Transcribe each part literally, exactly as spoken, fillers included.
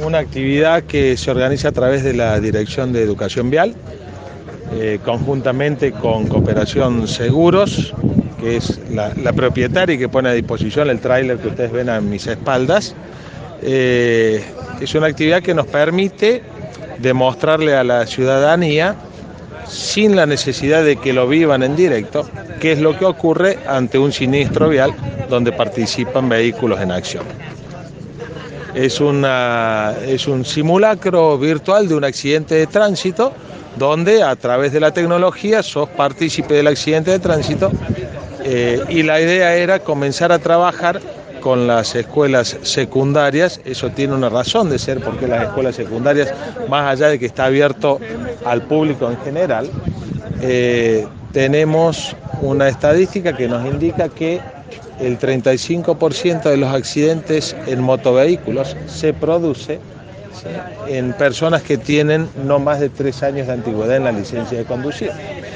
una actividad que se organiza a través de la Dirección de Educación Vial, eh, conjuntamente con Cooperación Seguros, que es la, la propietaria y que pone a disposición el tráiler que ustedes ven a mis espaldas. Eh, es una actividad que nos permite demostrarle a la ciudadanía, sin la necesidad de que lo vivan en directo, qué es lo que ocurre ante un siniestro vial donde participan vehículos en acción. Es, una, es un simulacro virtual de un accidente de tránsito donde a través de la tecnología sos partícipe del accidente de tránsito eh, y la idea era comenzar a trabajar con las escuelas secundarias. Eso tiene una razón de ser, porque las escuelas secundarias, más allá de que está abierto al público en general, eh, tenemos una estadística que nos indica que el treinta y cinco por ciento de los accidentes en motovehículos se produce ¿sí? en personas que tienen no más de tres años de antigüedad en la licencia de conducir.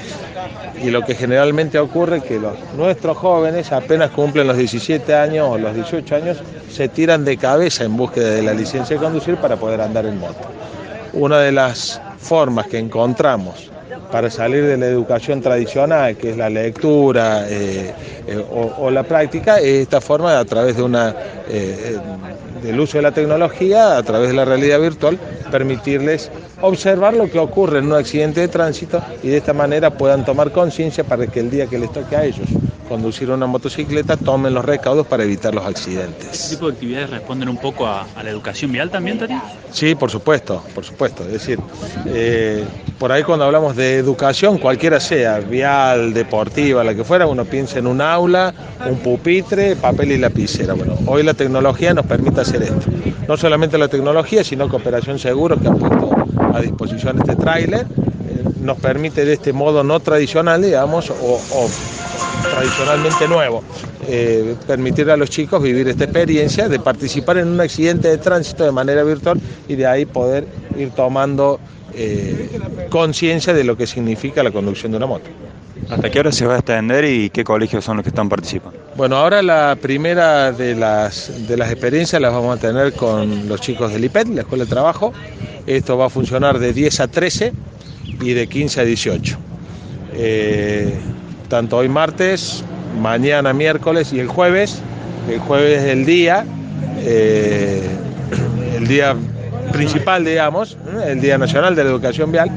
Y lo que generalmente ocurre es que los, nuestros jóvenes apenas cumplen los diecisiete años o los dieciocho años, se tiran de cabeza en búsqueda de la licencia de conducir para poder andar en moto. Una de las formas que encontramos para salir de la educación tradicional, que es la lectura eh, eh, o, o la práctica, es esta forma a través de una, eh, del uso de la tecnología, a través de la realidad virtual, permitirles observar lo que ocurre en un accidente de tránsito y de esta manera puedan tomar conciencia para que el día que les toque a ellos conducir una motocicleta tomen los recaudos para evitar los accidentes. ¿Este tipo de actividades responden un poco a, a la educación vial también, Tati? Sí, por supuesto, por supuesto. Es decir, eh, por ahí cuando hablamos de educación, cualquiera sea, vial, deportiva, la que fuera, uno piensa en un aula, un pupitre, papel y lapicera. Bueno, hoy la tecnología nos permite hacer esto. No solamente la tecnología, sino Cooperación Seguros, que ha puesto a disposición este tráiler, eh, nos permite de este modo no tradicional, digamos, o, o tradicionalmente nuevo, eh, permitir a los chicos vivir esta experiencia de participar en un accidente de tránsito de manera virtual y de ahí poder ir tomando eh, conciencia de lo que significa la conducción de una moto. ¿Hasta qué hora se va a extender y qué colegios son los que están participando? Bueno, ahora la primera de las, de las experiencias las vamos a tener con los chicos del I P E T, la Escuela de Trabajo. Esto va a funcionar de diez a trece y de quince a dieciocho. Eh, tanto hoy martes, mañana miércoles y el jueves. El jueves es el día, eh, el día principal, digamos, el Día Nacional de la Educación Vial.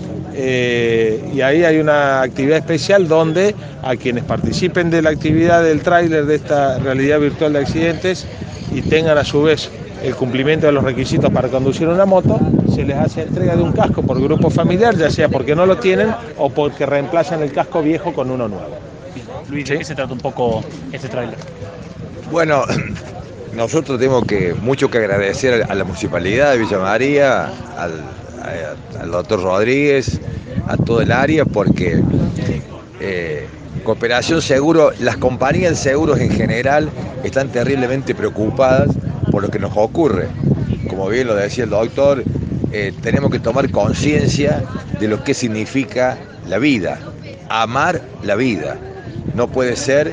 Eh, y ahí hay una actividad especial donde a quienes participen de la actividad del tráiler de esta realidad virtual de accidentes y tengan a su vez el cumplimiento de los requisitos para conducir una moto, se les hace entrega de un casco por grupo familiar, ya sea porque no lo tienen o porque reemplazan el casco viejo con uno nuevo. Luis, ¿de qué se trata un poco este tráiler? Bueno, nosotros tenemos que mucho que agradecer a la Municipalidad de Villa María, al, a, al doctor Rodríguez, a todo el área, porque eh, Cooperación Seguro, las compañías de seguros en general están terriblemente preocupadas por lo que nos ocurre. Como bien lo decía el doctor, eh, tenemos que tomar conciencia de lo que significa la vida, amar la vida. No puede ser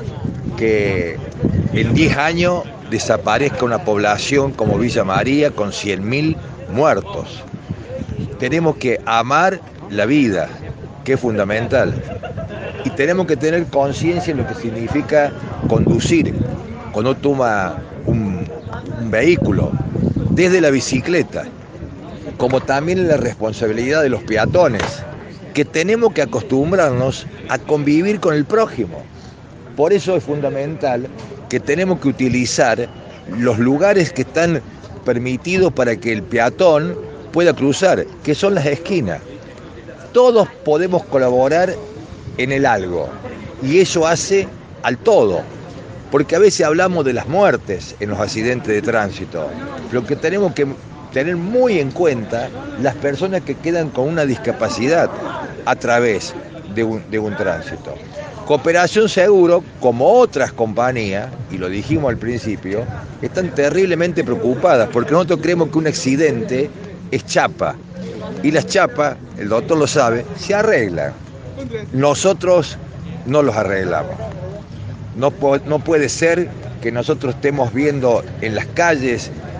que en diez años desaparezca una población como Villa María con cien mil muertos. Tenemos que amar la vida, que es fundamental. Y tenemos que tener conciencia de lo que significa conducir cuando toma un, un vehículo, desde la bicicleta, como también la responsabilidad de los peatones, que tenemos que acostumbrarnos a convivir con el prójimo. Por eso es fundamental que tenemos que utilizar los lugares que están permitidos para que el peatón pueda cruzar, que son las esquinas. Todos podemos colaborar en el algo, y eso hace al todo, porque a veces hablamos de las muertes en los accidentes de tránsito, lo que tenemos que tener muy en cuenta las personas que quedan con una discapacidad a través de un, de un tránsito. Cooperación Seguro, como otras compañías, y lo dijimos al principio, están terriblemente preocupadas porque nosotros creemos que un accidente es chapa, y las chapas, el doctor lo sabe, se arreglan. Nosotros no los arreglamos. No, no puede ser que nosotros estemos viendo en las calles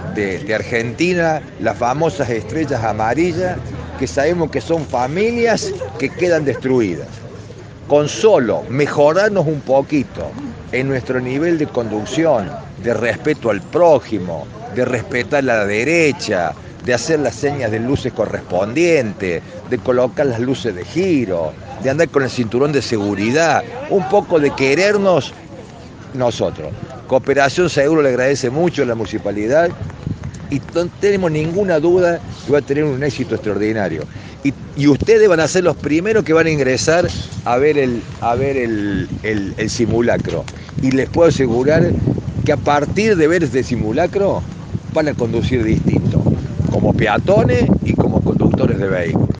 de, de Argentina, las famosas estrellas amarillas, que sabemos que son familias que quedan destruidas. Con solo mejorarnos un poquito en nuestro nivel de conducción, de respeto al prójimo, de respetar a la derecha, de hacer las señas de luces correspondientes, de colocar las luces de giro, de andar con el cinturón de seguridad, un poco de querernos nosotros. Cooperación Seguro le agradece mucho a la municipalidad y no tenemos ninguna duda que va a tener un éxito extraordinario. Y, y ustedes van a ser los primeros que van a ingresar a ver el, a ver el, el, el simulacro. Y les puedo asegurar que a partir de ver este simulacro van a conducir distinto, como peatones y como conductores de vehículos.